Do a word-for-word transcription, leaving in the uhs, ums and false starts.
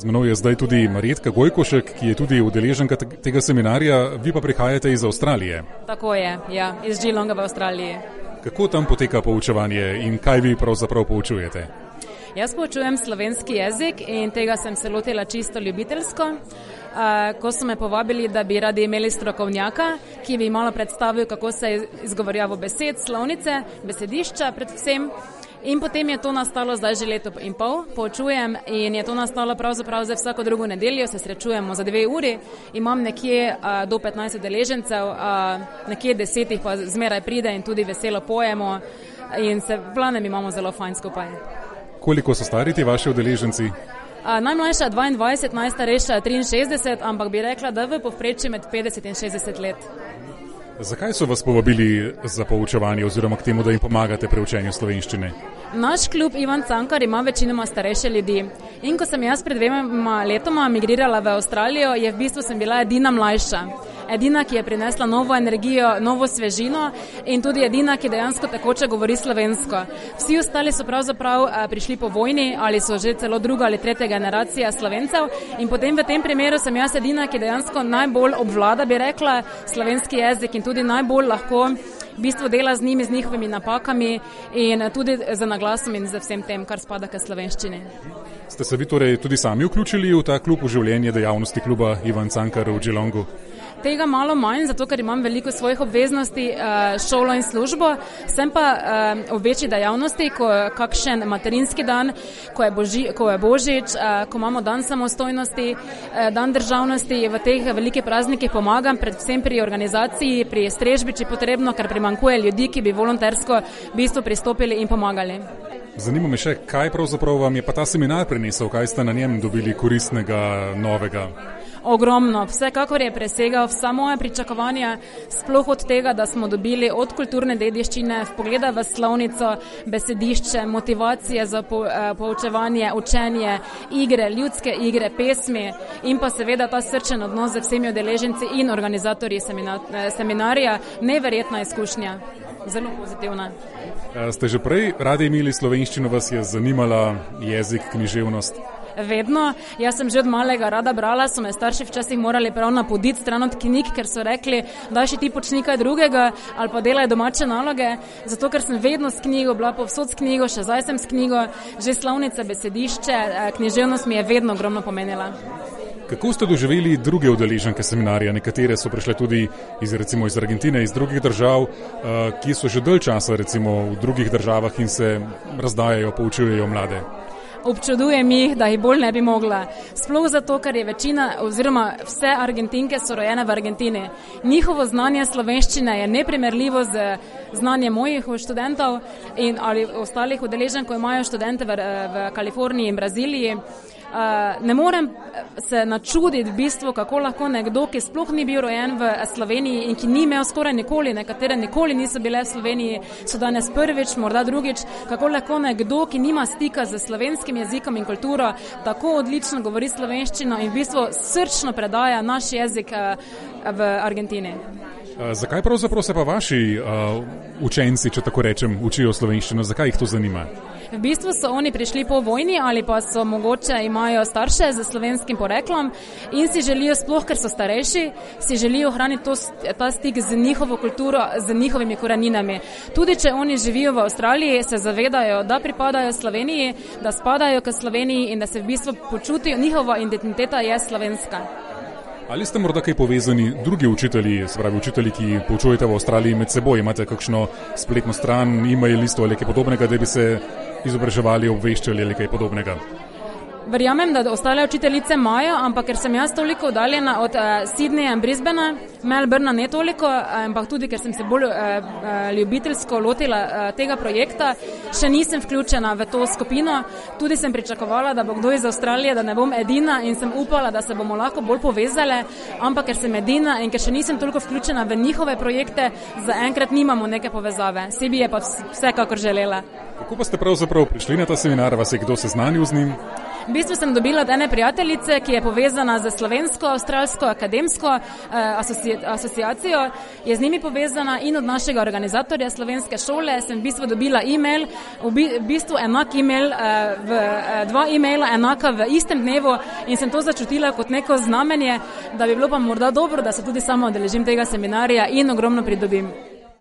Z menoj je zdaj tudi Marjetka Gojkošek, ki je tudi udeleženka tega seminarja, vi pa prihajate iz Avstralije. Tako je, ja, iz Geelonga v Avstraliji. Kako tam poteka poučevanje in kaj vi pravzaprav poučujete? Jaz poučujem slovenski jezik in tega sem se lotila čisto ljubiteljsko. Uh, ko so me povabili, da bi radi imeli strokovnjaka, ki bi malo predstavil, kako se izgovarjavo besed, slovnice, besedišča predvsem. In potem je to nastalo zdaj že leto in pol, poučujem in je to nastalo pravzaprav za vsako drugo nedeljo, se srečujemo za dve uri, imam nekje uh, do petnajst udeležencev, uh, nekje desetih pa zmeraj pride in tudi veselo pojemo in se v glavnem imamo zelo fajn skupaj. Koliko so stari ti vaši udeleženci? Uh, najmlajša dvaindvajset, najstarejša triinšestdeset, ampak bi rekla, da v povprečju med petdeset in šestdeset let. Zakaj so vas povabili za poučevanje oziroma k temu, da jim pomagate pri učenju slovenščine? Naš klub Ivan Cankar ima večinoma starejše ljudi. In ko sem jaz pred dvema letoma migrirala v Avstralijo, je v bistvu sem bila edina mlajša. Edina, ki je prinesla novo energijo, novo svežino in tudi edina, ki dejansko tekoče govori slovensko. Vsi ostali so pravzaprav prišli po vojni ali so že celo druga ali tretja generacija Slovencev in potem v tem primeru sem jaz edina, ki dejansko najbolj obvlada, bi rekla, slovenski jezik in tudi najbolj lahko v bistvu dela z njimi, z njihovimi napakami in tudi z naglasom in z vsem tem, kar spada k slovenščini. Ste se vi torej tudi sami vključili v ta klub, v življenje dejavnosti kluba Ivan Cankar v Geelongu? Tega malo manj, zato ker imam veliko svojih obveznosti, šolo in službo, sem pa v večji dejavnosti, ko je kakšen materinski dan, ko je, boži, ko je Božič, ko imamo dan samostojnosti, dan državnosti, v teh velikih praznikih pomagam, predvsem pri organizaciji, pri strežbi, če potrebno, ker primanjkuje ljudi, ki bi volontersko v bistvu pristopili in pomagali. Zanima me še, kaj pravzaprav vam je pa ta seminar prinesel, kaj ste na njem dobili koristnega, novega? Ogromno. Vsekakor je presegal vsa moja pričakovanja, sploh od tega, da smo dobili od kulturne dediščine, vpogleda v slovnico, besedišče, motivacije za po, eh, poučevanje, učenje, igre, ljudske igre, pesmi in pa seveda ta srčen odnos z vsemi udeleženci in organizatorji semina, eh, seminarja. Neverjetna izkušnja. Zelo pozitivna. Ste že prej radi imeli slovenščino, vas je zanimala jezik, književnost? Vedno. Jaz sem že od malega rada brala, so me starši včasih morali prav napoditi stran od knjig, ker so rekli, da še ti počni kaj drugega ali pa delaj domače naloge, zato ker sem vedno s knjigo, bila povsod s knjigo, še zdaj sem s knjigo, že slovnice, besedišče, književnost mi je vedno ogromno pomenila. Kako ste doživeli druge udeleženke seminarja? Nekatere so prišle tudi iz, recimo, iz Argentine, iz drugih držav, ki so že dalj časa recimo, v drugih državah in se razdajajo, poučujejo mlade. Občudujem jih, da jih bolj ne bi mogla. Sploh zato, ker je večina oziroma vse Argentinke so rojene v Argentini. Njihovo znanje slovenščine je neprimerljivo z znanjem mojih študentov in ali ostalih udeleženk, ko imajo študente v, v Kaliforniji in Braziliji. Uh, ne morem se načuditi v bistvu, kako lahko nekdo, ki sploh ni bil rojen v Sloveniji in ki ni imel skoraj nikoli, nekatere nikoli niso bile v Sloveniji, so danes prvič, morda drugič, kako lahko nekdo, ki nima stika z slovenskim jezikom in kulturo, tako odlično govori slovenščino in v bistvu srčno predaja naš jezik uh, v Argentini. Uh, zakaj pravzaprav se pa vaši uh, učenci, če tako rečem, učijo slovenščino? Zakaj jih to zanima? V bistvu so oni prišli po vojni ali pa so mogoče imajo starše z slovenskim poreklom in si želijo, sploh ker so starejši, si želijo ohraniti to, ta stik z njihovo kulturo, z njihovimi koreninami. Tudi če oni živijo v Avstraliji, se zavedajo, da pripadajo Sloveniji, da spadajo k Sloveniji in da se v bistvu počutijo, njihova identiteta je slovenska. Ali ste morda kaj povezani drugi učitelji, se pravi učitelji, ki poučujete v Avstraliji med seboj? Imate kakšno spletno stran, e-mail listo ali kaj podobnega, da bi se izobraževali, obveščali ali kaj podobnega? Verjamem, da ostale učiteljice imajo, ampak ker sem jaz toliko oddaljena od uh, Sydneyja in Brisbanea, Melbourna ne toliko, ampak tudi ker sem se bolj uh, uh, ljubiteljsko lotila uh, tega projekta, še nisem vključena v to skupino. Tudi sem pričakovala, da bo kdo iz Avstralije, da ne bom edina in sem upala, da se bomo lahko bolj povezale, ampak ker sem edina in ker še nisem toliko vključena v njihove projekte, zaenkrat nimamo neke povezave. Si bi je pa vsekakor želela. Kako pa ste pravzaprav prišli na ta seminar, vas je kdo seznanil z njim? V bistvu sem dobila od ene prijateljice, ki je povezana z Slovensko-Avstralsko akademsko uh, asoci asociacijo, je z njimi povezana in od našega organizatorja Slovenske šole sem v bistvu dobila e-mail, v, bi v bistvu enak e-mail, uh, v, uh, dva e-maila enaka v istem dnevu in sem to začutila kot neko znamenje, da bi bilo pa morda dobro, da se tudi sama udeležim tega seminarja in ogromno pridobim.